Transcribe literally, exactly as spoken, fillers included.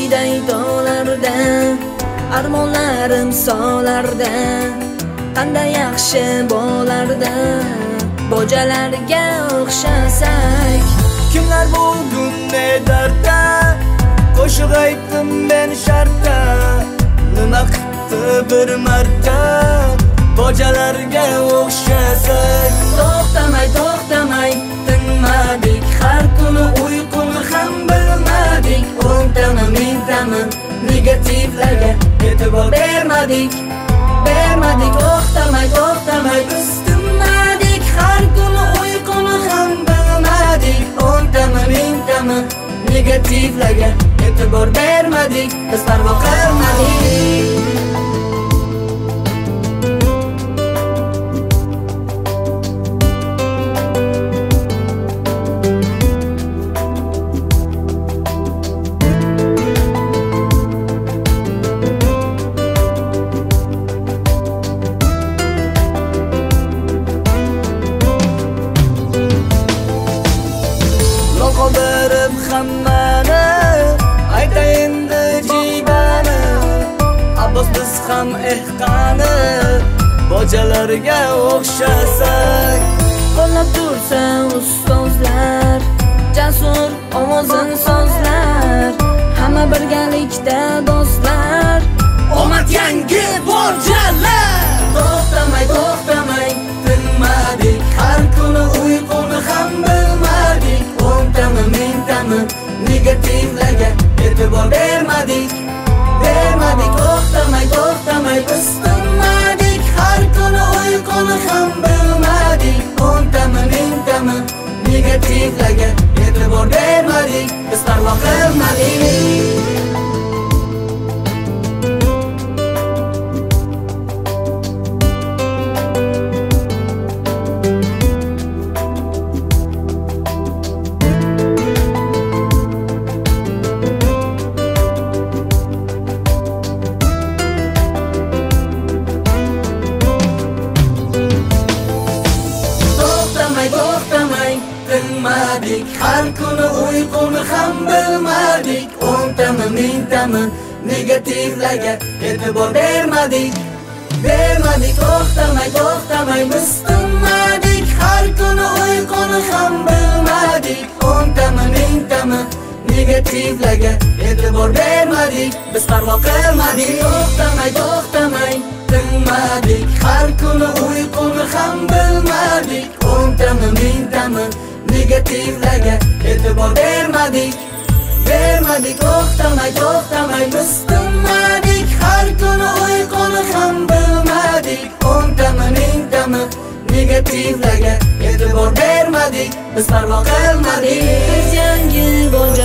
oyday dog'larda, armonlarim solarda, qanday yaxshi bo'lardi bojalarga o'xshasak. Kimlar bugun ne dardda, qo'shiq aytdim men shartda, nima qildi bir marta bojalarga o'xshasak. To'xtamay to'xtamay tinmadik, har kuni uyquni ham bilmadik. O'ntami mingtami negativlarga e'tibor bermadik, bermadik. To'xtamay to'xtamay biz tinmadik, har kuni uyquni ham bilmadik. O'ntami mingtami negativlarga e'tibor bermadik, biz parvo qilmadik. Berib hammani aytayindi jibani, Abbos biz ham ehqani bojalarga o'xshasak. Qo'llab tursa ustozlar, jasur ovozin sozlar, hamma birgalikda do'stlar, omad yangi borjalar. To'xtamay to'xtamay tinmadik, har kuni uyquni ham bilmadik. O'ntami mingtami negativlarga e'tibor bermadik, bermadik. To'xtamay to'xtamay biz tinmadik, har kuni uyquni ham bilmadik. O'ntami mingtami negativlarga e'tibor bermadik, biz parvo qilmadik. Tinmadik, har kuni uyquni ham bilmadik. O'ntami mingtami negativlarga e'tibor bermadik, bermadik. To'xtamay to'xtamay biz tinmadik, har kuni uyquni ham bilmadik. O'ntami mingtami negativlarga e'tibor bermadik, biz parvo qilmadik. To'xtamay to'xtamay tinmadik, har kuni uyquni ham bilmadik. O'ntami mingtami negativlarga e'tibor bermadik, bermadik. To'xtamay to'xtamay biz tinmadik, har kuni uyquni ham bilmadik. O'ntami mingtami negativlarga e'tibor bermadik, biz parvo qilmadik. Biz yangi